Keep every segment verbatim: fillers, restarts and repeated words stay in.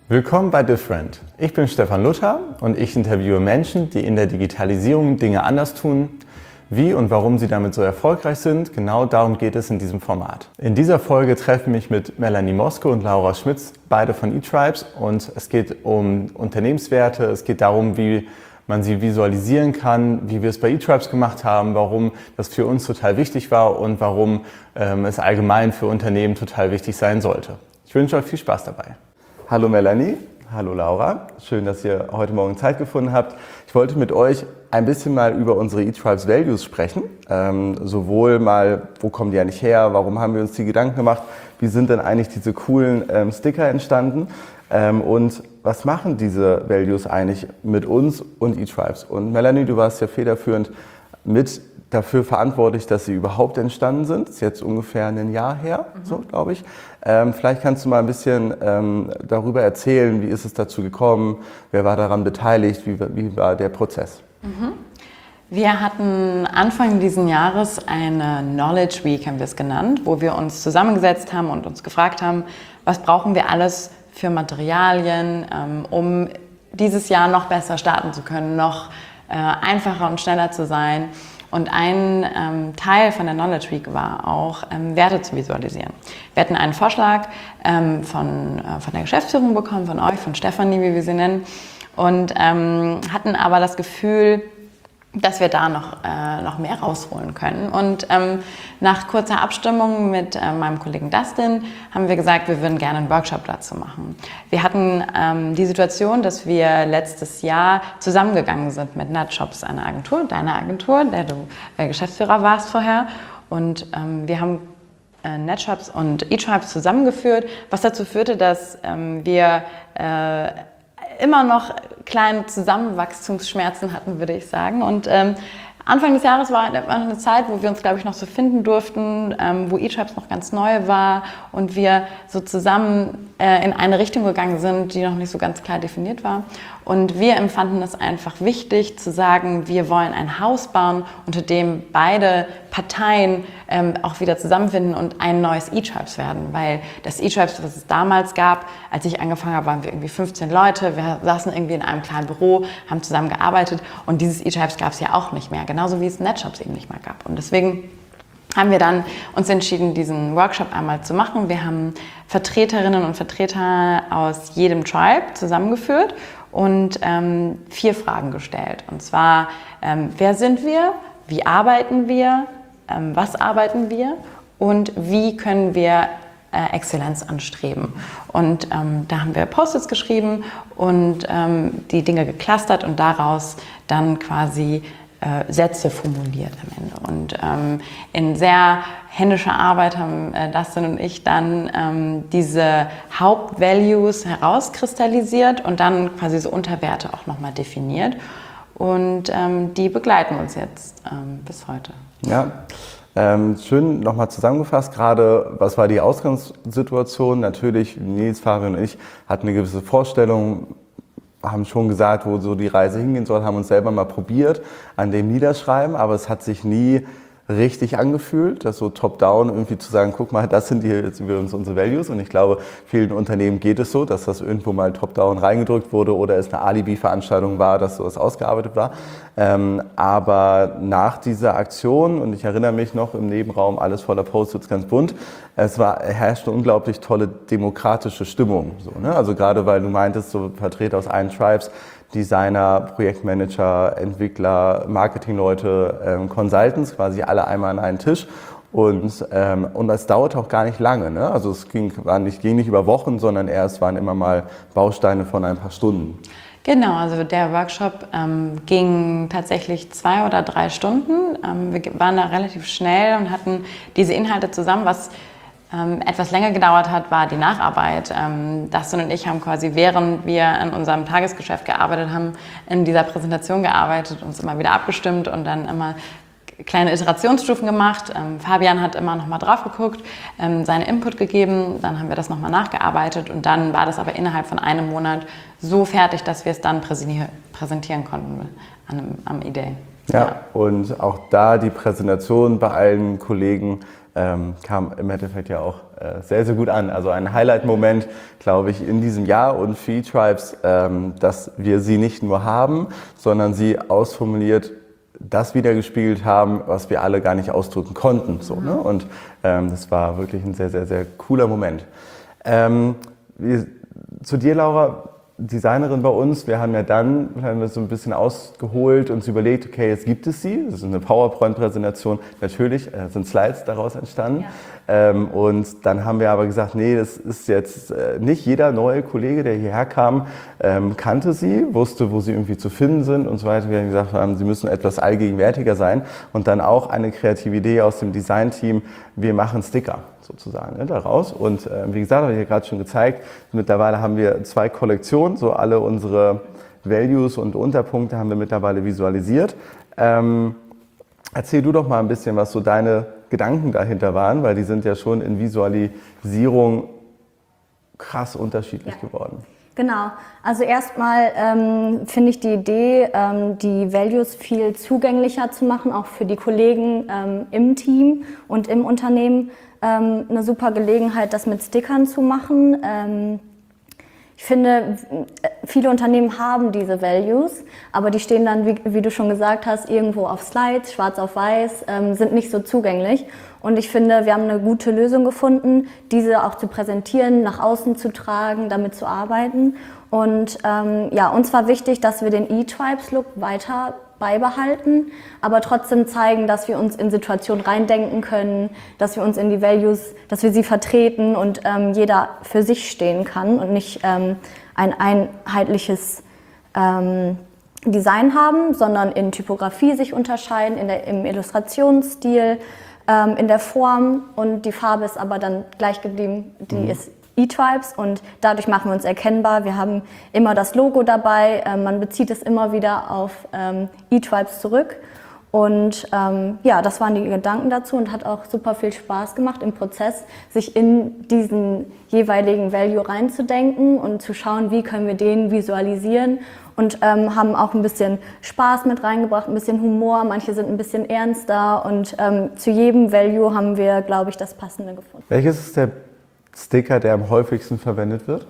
Willkommen bei Different. Ich bin Stefan Luther und ich interviewe Menschen, die in der Digitalisierung Dinge anders tun. Wie und warum sie damit so erfolgreich sind, genau darum geht es in diesem Format. In dieser Folge treffe ich mich mit Melanie Moske und Laura Schmitz, beide von eTribes, und es geht um Unternehmenswerte, es geht darum, wie man sie visualisieren kann, wie wir es bei eTribes gemacht haben, warum das für uns total wichtig war und warum ähm, es allgemein für Unternehmen total wichtig sein sollte. Ich wünsche euch viel Spaß dabei. Hallo Melanie, hallo Laura, schön, dass ihr heute Morgen Zeit gefunden habt. Ich wollte mit euch ein bisschen mal über unsere eTribes Values sprechen, ähm, sowohl mal, wo kommen die eigentlich her, warum haben wir uns die Gedanken gemacht, wie sind denn eigentlich diese coolen ähm, Sticker entstanden ähm, und was machen diese Values eigentlich mit uns und eTribes. Und Melanie, du warst ja federführend mit dafür verantwortlich, dass sie überhaupt entstanden sind. Das ist jetzt ungefähr ein Jahr her, mhm. so glaube ich. Ähm, vielleicht kannst du mal ein bisschen ähm, darüber erzählen, wie ist es dazu gekommen, wer war daran beteiligt, wie, wie war der Prozess? Mhm. Wir hatten Anfang dieses Jahres eine Knowledge Week, haben wir es genannt, wo wir uns zusammengesetzt haben und uns gefragt haben, was brauchen wir alles für Materialien, ähm, um dieses Jahr noch besser starten zu können, noch äh, einfacher und schneller zu sein. Und ein ähm, Teil von der Knowledge Week war auch, ähm, Werte zu visualisieren. Wir hatten einen Vorschlag ähm, von, äh, von der Geschäftsführung bekommen, von euch, von Stefanie, wie wir sie nennen, und ähm, hatten aber das Gefühl, dass wir da noch, äh, noch mehr rausholen können. Und ähm, nach kurzer Abstimmung mit äh, meinem Kollegen Dustin haben wir gesagt, wir würden gerne einen Workshop dazu machen. Wir hatten ähm, die Situation, dass wir letztes Jahr zusammengegangen sind mit Nutshops, einer Agentur, deiner Agentur, der du äh, Geschäftsführer warst vorher. Und ähm, wir haben äh, Nutshops und eTribes zusammengeführt, was dazu führte, dass ähm, wir äh, immer noch kleine Zusammenwachstumsschmerzen hatten, würde ich sagen. Und ähm, Anfang des Jahres war eine Zeit, wo wir uns, glaube ich, noch so finden durften, ähm, wo eTribes noch ganz neu war und wir so zusammen äh, in eine Richtung gegangen sind, die noch nicht so ganz klar definiert war. Und wir empfanden es einfach wichtig zu sagen, wir wollen ein Haus bauen, unter dem beide Parteien ähm, auch wieder zusammenfinden und ein neues eTribes werden. Weil das eTribes, was es damals gab, als ich angefangen habe, waren wir irgendwie fünfzehn Leute, wir saßen irgendwie in einem kleinen Büro, haben zusammen gearbeitet und dieses eTribes gab es ja auch nicht mehr, genauso wie es Nutshops eben nicht mehr gab. Und deswegen haben wir dann uns entschieden, diesen Workshop einmal zu machen. Wir haben Vertreterinnen und Vertreter aus jedem Tribe zusammengeführt und ähm, vier Fragen gestellt. Und zwar, ähm, wer sind wir, wie arbeiten wir, ähm, was arbeiten wir und wie können wir äh, Exzellenz anstreben. Und ähm, da haben wir Post-its geschrieben und ähm, die Dinge geclustert und daraus dann quasi Äh, Sätze formuliert am Ende. Und ähm, in sehr händischer Arbeit haben äh, Dustin und ich dann ähm, diese Hauptvalues herauskristallisiert und dann quasi so Unterwerte auch nochmal definiert. Und ähm, die begleiten uns jetzt ähm, bis heute. Ja, ähm, schön nochmal zusammengefasst. Gerade, was war die Ausgangssituation? Natürlich, Nils, Fabian und ich hatten eine gewisse Vorstellung, haben schon gesagt, wo so die Reise hingehen soll, haben uns selber mal probiert an dem Niederschreiben, aber es hat sich nie richtig angefühlt, das so top-down irgendwie zu sagen, guck mal, das sind die jetzt über uns unsere Values, und ich glaube, vielen Unternehmen geht es so, dass das irgendwo mal top-down reingedrückt wurde oder es eine Alibi-Veranstaltung war, dass sowas ausgearbeitet war. Ähm, aber nach dieser Aktion, und ich erinnere mich noch im Nebenraum, alles voller Post-its, ganz bunt, es war, herrschte unglaublich tolle demokratische Stimmung. So, ne? Also gerade weil du meintest, so Vertreter aus allen Tribes, Designer, Projektmanager, Entwickler, Marketingleute, ähm, Consultants, quasi alle einmal an einen Tisch. Und, ähm, und das dauerte auch gar nicht lange. Ne? Also es ging, war nicht, ging nicht über Wochen, sondern eher es waren immer mal Bausteine von ein paar Stunden. Genau, also der Workshop ähm, ging tatsächlich zwei oder drei Stunden. Ähm, wir waren da relativ schnell und hatten diese Inhalte zusammen. Was Ähm, etwas länger gedauert hat, war die Nacharbeit. Ähm, Dustin und ich haben quasi, während wir an unserem Tagesgeschäft gearbeitet haben, in dieser Präsentation gearbeitet, uns immer wieder abgestimmt und dann immer kleine Iterationsstufen gemacht. Ähm, Fabian hat immer noch mal drauf geguckt, ähm, seinen Input gegeben, dann haben wir das nochmal nachgearbeitet und dann war das aber innerhalb von einem Monat so fertig, dass wir es dann präsentieren, präsentieren konnten am, am E-Day. Ja, ja, und auch da die Präsentation bei allen Kollegen ähm, kam im Endeffekt ja auch äh, sehr, sehr gut an. Also ein Highlight-Moment, glaube ich, in diesem Jahr und für eTribes, ähm, dass wir sie nicht nur haben, sondern sie ausformuliert das wiedergespiegelt haben, was wir alle gar nicht ausdrücken konnten. So, ne? Und ähm, das war wirklich ein sehr, sehr, sehr cooler Moment. Ähm, wir, zu dir, Laura, Designerin bei uns. Wir haben ja dann haben wir so ein bisschen ausgeholt und uns überlegt, okay, jetzt gibt es sie. Das ist eine PowerPoint-Präsentation. Natürlich äh, sind Slides daraus entstanden. Ja. Ähm, und dann haben wir aber gesagt, nee, das ist jetzt äh, nicht jeder neue Kollege, der hierher kam, ähm, kannte sie, wusste, wo sie irgendwie zu finden sind und so weiter. Wir haben gesagt, haben, sie müssen etwas allgegenwärtiger sein. Und dann auch eine kreative Idee aus dem Design-Team. Wir machen Sticker sozusagen ne, daraus. Und äh, wie gesagt, habe ich ja gerade schon gezeigt, mittlerweile haben wir zwei Kollektionen, so alle unsere Values und Unterpunkte haben wir mittlerweile visualisiert. Ähm, erzähl du doch mal ein bisschen, was so deine Gedanken dahinter waren, weil die sind ja schon in Visualisierung krass unterschiedlich ja. geworden. Genau, also erstmal ähm, finde ich die Idee, ähm, die Values viel zugänglicher zu machen, auch für die Kollegen ähm, im Team und im Unternehmen. Ähm, eine super Gelegenheit, das mit Stickern zu machen. Ähm, ich finde, viele Unternehmen haben diese Values, aber die stehen dann, wie, wie du schon gesagt hast, irgendwo auf Slides, schwarz auf weiß, ähm, sind nicht so zugänglich. Und ich finde, wir haben eine gute Lösung gefunden, diese auch zu präsentieren, nach außen zu tragen, damit zu arbeiten. Und ähm, ja, uns war wichtig, dass wir den eTribes-Look weiter beibehalten, aber trotzdem zeigen, dass wir uns in Situationen reindenken können, dass wir uns in die Values, dass wir sie vertreten und ähm, jeder für sich stehen kann und nicht ähm, ein einheitliches ähm, Design haben, sondern in Typografie sich unterscheiden, in der, im Illustrationsstil, ähm, in der Form, und die Farbe ist aber dann gleich geblieben, die mhm. ist eTribes, und dadurch machen wir uns erkennbar. Wir haben immer das Logo dabei, äh, man bezieht es immer wieder auf ähm, eTribes zurück, und ähm, ja, das waren die Gedanken dazu und hat auch super viel Spaß gemacht im Prozess, sich in diesen jeweiligen Value reinzudenken und zu schauen, wie können wir den visualisieren, und ähm, haben auch ein bisschen Spaß mit reingebracht, ein bisschen Humor, manche sind ein bisschen ernster, und ähm, zu jedem Value haben wir, glaube ich, das Passende gefunden. Welches ist der Sticker, der am häufigsten verwendet wird?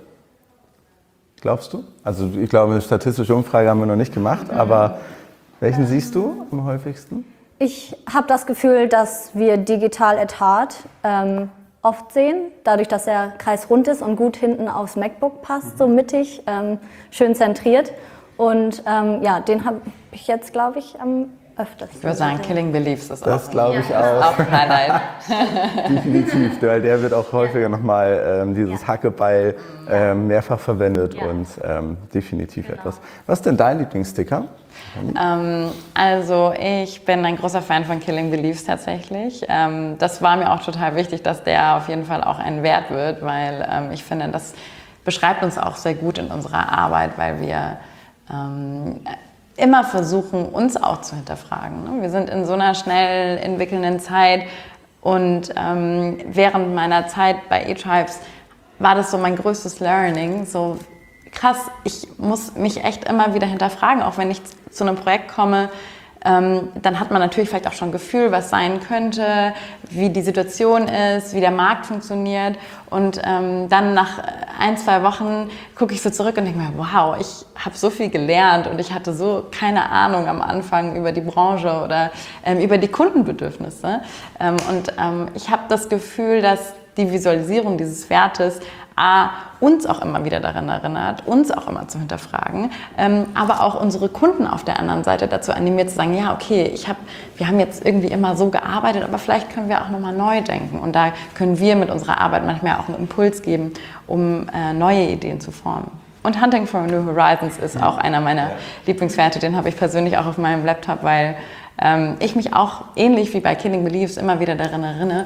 Glaubst du? Also ich glaube, eine statistische Umfrage haben wir noch nicht gemacht, aber welchen siehst du am häufigsten? Ich habe das Gefühl, dass wir Digital at Heart ähm, oft sehen, dadurch, dass der Kreis rund ist und gut hinten aufs MacBook passt, so mittig, ähm, schön zentriert. Und ähm, ja, den habe ich jetzt, glaube ich, am öfters. Ich würde sagen, Killing Beliefs ist das auch, glaube ich ja. auch. auch ein Highlight. Definitiv, weil der wird auch häufiger nochmal ähm, dieses ja. Hackebeil ähm, mehrfach verwendet ja. und ähm, definitiv genau. etwas. Was ist denn dein Lieblingssticker? Ähm, also ich bin ein großer Fan von Killing Beliefs tatsächlich. Ähm, das war mir auch total wichtig, dass der auf jeden Fall auch ein Wert wird, weil ähm, ich finde, das beschreibt uns auch sehr gut in unserer Arbeit, weil wir ähm, immer versuchen, uns auch zu hinterfragen. Wir sind in so einer schnell entwickelnden Zeit, und ähm, während meiner Zeit bei eTribes war das so mein größtes Learning. So krass, ich muss mich echt immer wieder hinterfragen, auch wenn ich zu einem Projekt komme. Ähm, dann hat man natürlich vielleicht auch schon ein Gefühl, was sein könnte, wie die Situation ist, wie der Markt funktioniert. Und ähm, dann nach ein, zwei Wochen gucke ich so zurück und denke mir, wow, ich habe so viel gelernt und ich hatte so keine Ahnung am Anfang über die Branche oder ähm, über die Kundenbedürfnisse. Ähm, und ähm, ich habe das Gefühl, dass die Visualisierung dieses Wertes A, uns auch immer wieder daran erinnert, uns auch immer zu hinterfragen, ähm, aber auch unsere Kunden auf der anderen Seite dazu animiert zu sagen, ja, okay, ich hab, wir haben jetzt irgendwie immer so gearbeitet, aber vielleicht können wir auch nochmal neu denken, und da können wir mit unserer Arbeit manchmal auch einen Impuls geben, um äh, neue Ideen zu formen. Und Hunting for New Horizons ist auch einer meiner Lieblingswerte, den habe ich persönlich auch auf meinem Laptop, weil ähm, ich mich auch ähnlich wie bei Killing Beliefs immer wieder daran erinnere,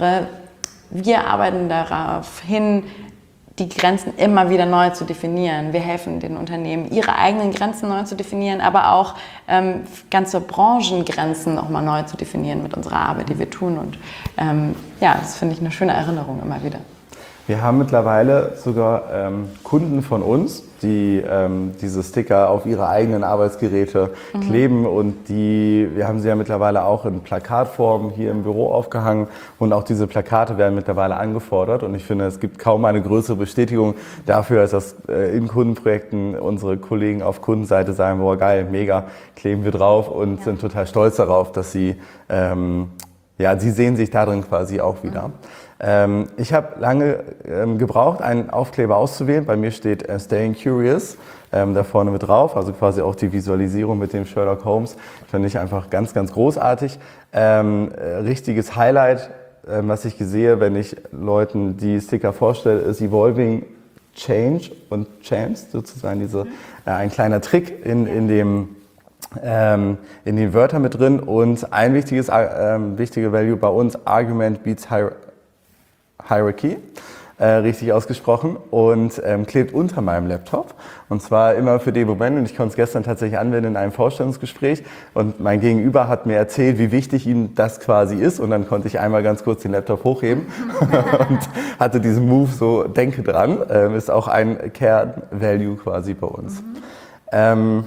wir arbeiten darauf hin, die Grenzen immer wieder neu zu definieren. Wir helfen den Unternehmen, ihre eigenen Grenzen neu zu definieren, aber auch ähm, ganze Branchengrenzen nochmal neu zu definieren mit unserer Arbeit, die wir tun. Und ähm, ja, das finde ich eine schöne Erinnerung immer wieder. Wir haben mittlerweile sogar ähm, Kunden von uns, die ähm, diese Sticker auf ihre eigenen Arbeitsgeräte mhm. kleben und die, wir haben sie ja mittlerweile auch in Plakatform hier im Büro aufgehangen und auch diese Plakate werden mittlerweile angefordert und ich finde, es gibt kaum eine größere Bestätigung dafür, als dass äh, in Kundenprojekten unsere Kollegen auf Kundenseite sagen, boah geil, mega, kleben wir drauf und ja. sind total stolz darauf, dass sie, ähm, ja, sie sehen sich darin quasi auch wieder. Mhm. Ähm, ich habe lange ähm, gebraucht, einen Aufkleber auszuwählen. Bei mir steht äh, Staying Curious ähm, da vorne mit drauf, also quasi auch die Visualisierung mit dem Sherlock Holmes. Finde ich einfach ganz, ganz großartig. Ähm, äh, richtiges Highlight, äh, was ich sehe, wenn ich Leuten die Sticker vorstelle, ist Evolving Change und Champs, sozusagen diese, äh, ein kleiner Trick in, in dem Ähm, in den Wörtern mit drin und ein wichtiges, äh, wichtige Value bei uns, Argument beats Hier- Hierarchy, äh, richtig ausgesprochen und ähm, klebt unter meinem Laptop und zwar immer für den Moment und ich konnte es gestern tatsächlich anwenden in einem Vorstellungsgespräch und mein Gegenüber hat mir erzählt, wie wichtig ihm das quasi ist und dann konnte ich einmal ganz kurz den Laptop hochheben und hatte diesen Move so, denke dran, ähm, ist auch ein Kern-Value quasi bei uns. Mhm. Ähm,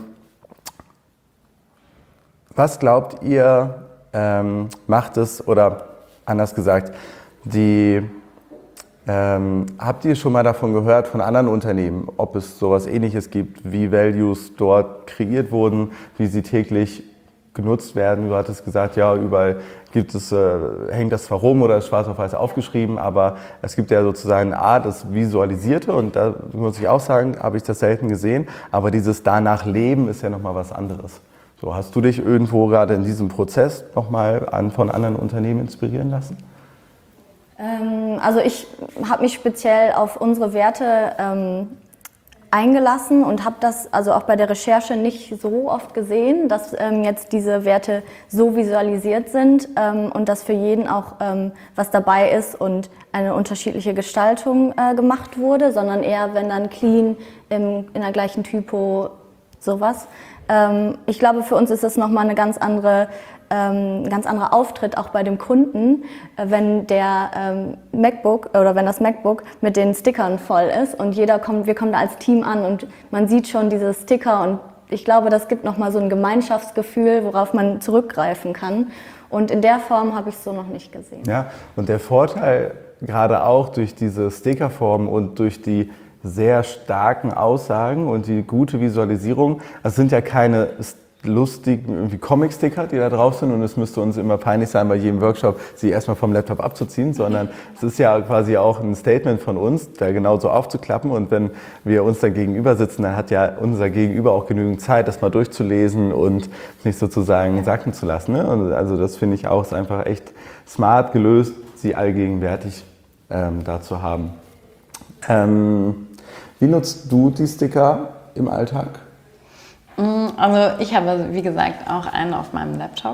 Was glaubt ihr, ähm, macht es, oder anders gesagt, die, ähm, habt ihr schon mal davon gehört, von anderen Unternehmen, ob es sowas Ähnliches gibt, wie Values dort kreiert wurden, wie sie täglich genutzt werden? Du hattest gesagt, ja, überall gibt es, äh, hängt das zwar rum oder ist schwarz auf weiß aufgeschrieben, aber es gibt ja sozusagen eine Art, das Visualisierte und da muss ich auch sagen, habe ich das selten gesehen, aber dieses danach Leben ist ja nochmal was anderes. So, hast du dich irgendwo gerade in diesem Prozess nochmal an, von anderen Unternehmen inspirieren lassen? Ähm, also ich habe mich speziell auf unsere Werte ähm, eingelassen und habe das also auch bei der Recherche nicht so oft gesehen, dass ähm, jetzt diese Werte so visualisiert sind ähm, und dass für jeden auch ähm, was dabei ist und eine unterschiedliche Gestaltung äh, gemacht wurde, sondern eher, wenn dann clean im, in der gleichen Typo sowas. Ich glaube, für uns ist das nochmal eine ganz andere, ähm, ganz anderer Auftritt auch bei dem Kunden, wenn der ähm, MacBook oder wenn das MacBook mit den Stickern voll ist und jeder kommt, wir kommen da als Team an und man sieht schon diese Sticker und ich glaube, das gibt nochmal so ein Gemeinschaftsgefühl, worauf man zurückgreifen kann und in der Form habe ich es so noch nicht gesehen. Ja, und der Vorteil gerade auch durch diese Stickerform und durch die sehr starken Aussagen und die gute Visualisierung. Es sind ja keine lustigen irgendwie Comic-Sticker, die da drauf sind und es müsste uns immer peinlich sein, bei jedem Workshop sie erstmal vom Laptop abzuziehen, sondern es ist ja quasi auch ein Statement von uns, da genauso aufzuklappen und wenn wir uns dann gegenüber sitzen, dann hat ja unser Gegenüber auch genügend Zeit, das mal durchzulesen und nicht sozusagen sacken zu lassen. Ne? Und also das finde ich auch, ist einfach echt smart gelöst, sie allgegenwärtig ähm, da zu haben. Ähm, Wie nutzt du die Sticker im Alltag? Also ich habe, wie gesagt, auch einen auf meinem Laptop.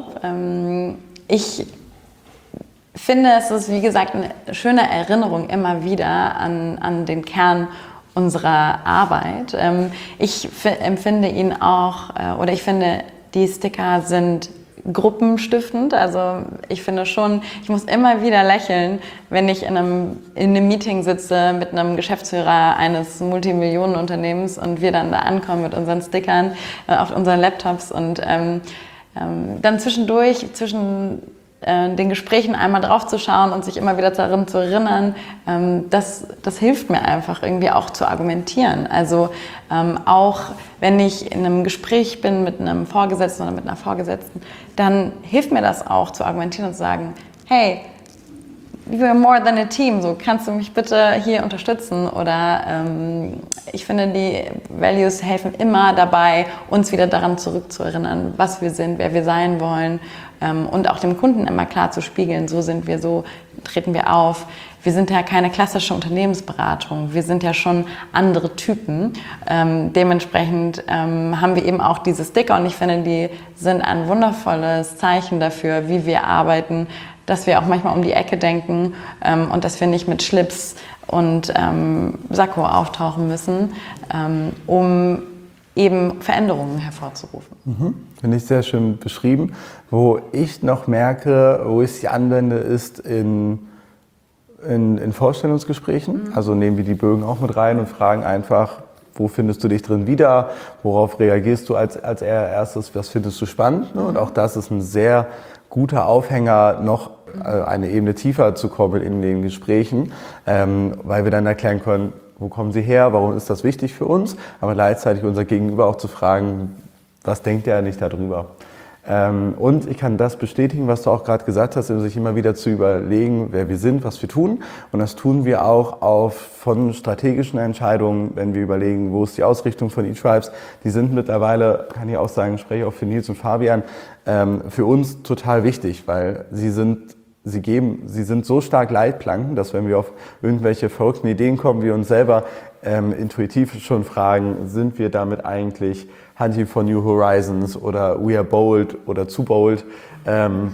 Ich finde, es ist, wie gesagt, eine schöne Erinnerung immer wieder an, an den Kern unserer Arbeit. Ich empfinde ihn auch, oder ich finde, die Sticker sind gruppenstiftend. Also ich finde schon, ich muss immer wieder lächeln, wenn ich in einem, in einem Meeting sitze mit einem Geschäftsführer eines Multimillionenunternehmens und wir dann da ankommen mit unseren Stickern äh, auf unseren Laptops und ähm, ähm, dann zwischendurch, zwischen äh, den Gesprächen einmal drauf zu schauen und sich immer wieder daran zu erinnern, ähm, das, das hilft mir einfach irgendwie auch zu argumentieren. Also ähm, auch wenn ich in einem Gespräch bin mit einem Vorgesetzten oder mit einer Vorgesetzten, dann hilft mir das auch zu argumentieren und zu sagen, hey, we're more than a team, so kannst du mich bitte hier unterstützen oder ähm, ich finde, die Values helfen immer dabei, uns wieder daran zurückzuerinnern, was wir sind, wer wir sein wollen ähm, und auch dem Kunden immer klar zu spiegeln, so sind wir, so treten wir auf. Wir sind ja keine klassische Unternehmensberatung, wir sind ja schon andere Typen. Ähm, dementsprechend ähm, haben wir eben auch diese Sticker und ich finde, die sind ein wundervolles Zeichen dafür, wie wir arbeiten, dass wir auch manchmal um die Ecke denken ähm, und dass wir nicht mit Schlips und ähm, Sakko auftauchen müssen, ähm, um eben Veränderungen hervorzurufen. Mhm. Finde ich sehr schön beschrieben. Wo ich noch merke, wo ich sie anwende, ist in in, in Vorstellungsgesprächen. Mhm. Also nehmen wir die Bögen auch mit rein und fragen einfach, wo findest du dich drin wieder, worauf reagierst du als, als erstes, was findest du spannend. Ne? Und auch das ist ein sehr guter Aufhänger, noch eine Ebene tiefer zu kommen in den Gesprächen, ähm, weil wir dann erklären können, wo kommen sie her, warum ist das wichtig für uns, aber gleichzeitig unser Gegenüber auch zu fragen, was denkt er nicht darüber. Ähm, und ich kann das bestätigen, was du auch gerade gesagt hast, sich immer wieder zu überlegen, wer wir sind, was wir tun. Und das tun wir auch auf von strategischen Entscheidungen, wenn wir überlegen, wo ist die Ausrichtung von eTribes. Die sind mittlerweile, kann ich auch sagen, ich spreche auch für Nils und Fabian, ähm, für uns total wichtig, weil sie sind Sie geben, sie sind so stark Leitplanken, dass wenn wir auf irgendwelche verrückten Ideen kommen, wir uns selber ähm, intuitiv schon fragen, sind wir damit eigentlich Hunting for New Horizons oder We Are Bold oder Zu Bold ähm,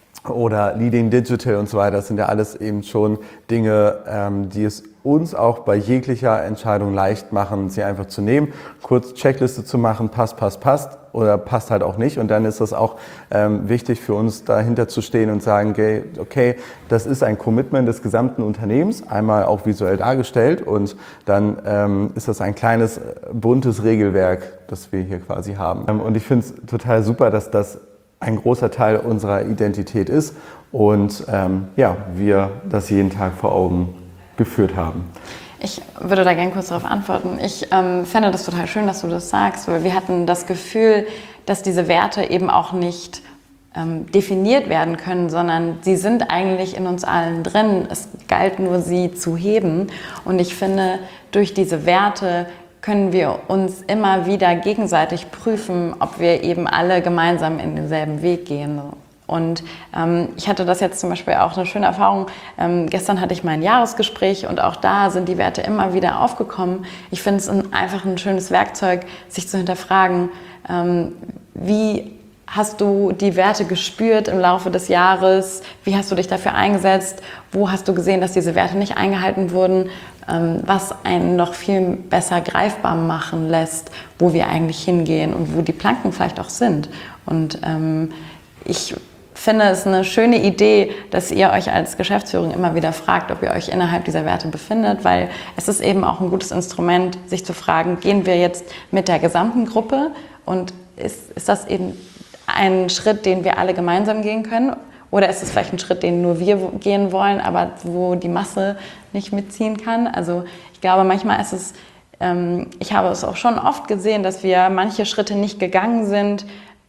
oder Leading Digital und so weiter. Das sind ja alles eben schon Dinge, ähm, die es uns auch bei jeglicher Entscheidung leicht machen, sie einfach zu nehmen, kurz Checkliste zu machen, passt, passt, passt oder passt halt auch nicht. Und dann ist es auch ähm, wichtig für uns, dahinter zu stehen und sagen, okay, okay, das ist ein Commitment des gesamten Unternehmens, einmal auch visuell dargestellt und dann ähm, ist das ein kleines, buntes Regelwerk, das wir hier quasi haben. Und ich finde es total super, dass das ein großer Teil unserer Identität ist und ähm, ja, wir das jeden Tag vor Augen geführt haben. Ich würde da gerne kurz darauf antworten. Ich ähm, fände das total schön, dass du das sagst, weil wir hatten das Gefühl, dass diese Werte eben auch nicht ähm, definiert werden können, sondern sie sind eigentlich in uns allen drin. Es galt nur, sie zu heben. Und ich finde, durch diese Werte können wir uns immer wieder gegenseitig prüfen, ob wir eben alle gemeinsam in denselben Weg gehen. Und ähm, ich hatte das jetzt zum Beispiel auch eine schöne Erfahrung. Ähm, gestern hatte ich mein Jahresgespräch und auch da sind die Werte immer wieder aufgekommen. Ich finde es ein, einfach ein schönes Werkzeug, sich zu hinterfragen, ähm, wie hast du die Werte gespürt im Laufe des Jahres? Wie hast du dich dafür eingesetzt? Wo hast du gesehen, dass diese Werte nicht eingehalten wurden? Ähm, was einen noch viel besser greifbar machen lässt, wo wir eigentlich hingehen und wo die Planken vielleicht auch sind. Und ähm, ich finde es eine schöne Idee, dass ihr euch als Geschäftsführung immer wieder fragt, ob ihr euch innerhalb dieser Werte befindet, weil es ist eben auch ein gutes Instrument, sich zu fragen, gehen wir jetzt mit der gesamten Gruppe und ist, ist das eben ein Schritt, den wir alle gemeinsam gehen können? Oder ist es vielleicht ein Schritt, den nur wir gehen wollen, aber wo die Masse nicht mitziehen kann? Also ich glaube, manchmal ist es, ähm, ich habe es auch schon oft gesehen, dass wir manche Schritte nicht gegangen sind,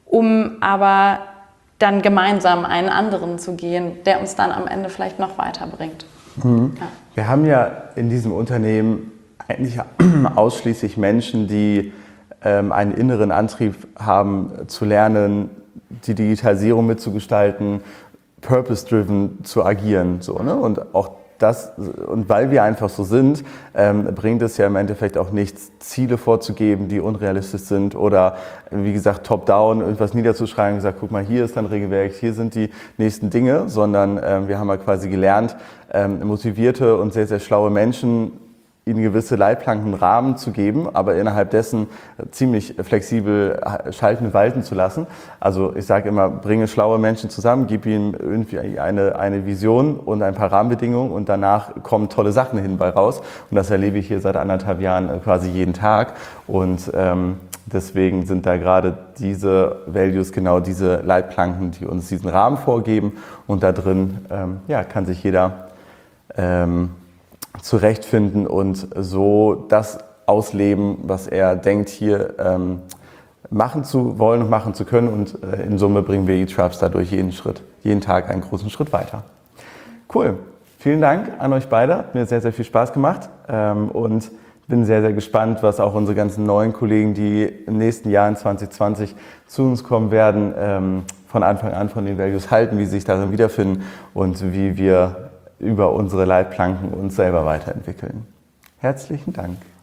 um aber dann gemeinsam einen anderen zu gehen, der uns dann am Ende vielleicht noch weiterbringt. Mhm. Ja. Wir haben ja in diesem Unternehmen eigentlich ausschließlich Menschen, die ähm, einen inneren Antrieb haben, zu lernen, die Digitalisierung mitzugestalten, purpose-driven zu agieren. So, ne? Und auch das, und weil wir einfach so sind, ähm, bringt es ja im Endeffekt auch nichts, Ziele vorzugeben, die unrealistisch sind oder, wie gesagt, top-down irgendwas niederzuschreiben und gesagt, guck mal, hier ist dein Regelwerk, hier sind die nächsten Dinge, sondern ähm, wir haben ja quasi gelernt, ähm, motivierte und sehr, sehr schlaue Menschen ihnen gewisse Leitplanken Rahmen zu geben, aber innerhalb dessen ziemlich flexibel schalten, walten zu lassen. Also ich sage immer, bringe schlaue Menschen zusammen, gib ihnen irgendwie eine, eine Vision und ein paar Rahmenbedingungen und danach kommen tolle Sachen hin bei raus. Und das erlebe ich hier seit anderthalb Jahren quasi jeden Tag. Und ähm, deswegen sind da gerade diese Values, genau diese Leitplanken, die uns diesen Rahmen vorgeben. Und da drin ähm, ja, kann sich jeder ähm, zurechtfinden und so das ausleben, was er denkt, hier ähm, machen zu wollen und machen zu können. Und äh, in Summe bringen wir eTribes dadurch jeden Schritt, jeden Tag einen großen Schritt weiter. Cool. Vielen Dank an euch beide. Hat mir sehr, sehr viel Spaß gemacht. Ähm, und bin sehr, sehr gespannt, was auch unsere ganzen neuen Kollegen, die im nächsten Jahr in zwanzig zwanzig zu uns kommen werden, ähm, von Anfang an von den Values halten, wie sie sich darin wiederfinden und wie wir über unsere Leitplanken uns selber weiterentwickeln. Herzlichen Dank.